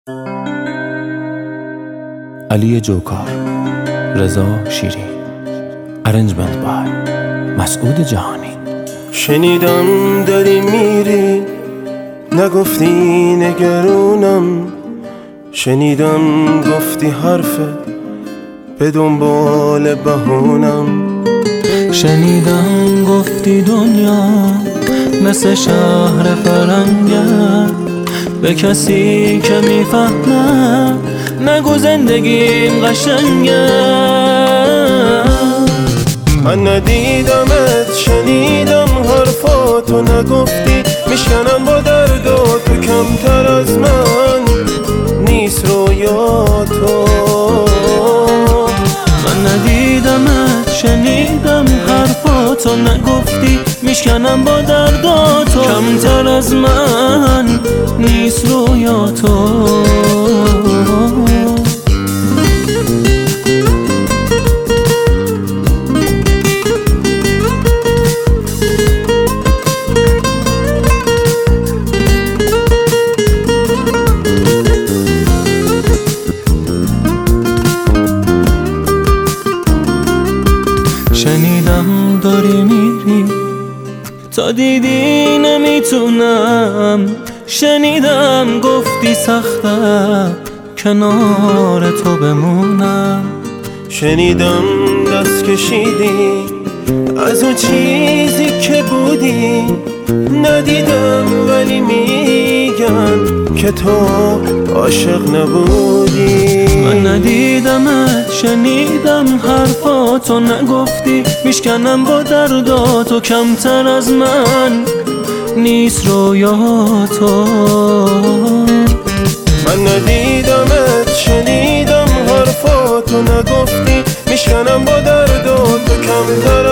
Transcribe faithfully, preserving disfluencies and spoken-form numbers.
علی جوکار، رضا شیری، ارنجمنت بای مسعود جهانی. شنیدم داری میری، نگفتی نگرونم. شنیدم گفتی حرفه به دنبال بهونم. شنیدم گفتی دنیا مثل شهر فرنگه، به کسی که میفهمه نگو زندگیم قشنگه. من ندیدمت، شنیدم حرفاتو، نگفتی میشکنم با درد و تو کمتر از من نیست رویاتو. من ندیدمت، شنیدم حرفاتو، نگفتی میشکنم با درد و تو کمتر از من نیست رویاتو. شنیدم داری میری، تا دیدی نمیتونم. شنیدم گفتی سخته کنار تو بمونم. شنیدم دست کشیدی از اون چیزی که بودی. ندیدم ولی میگن که تو عاشق نبودی. من ندیدمت، شنیدم حرفاتو، نگفتی میشکنم با درداتو کمتر از من نیست رویاتو. من ندیدمت، شنیدم حرفاتو، نگفتی میشکنم با درداتو کمتر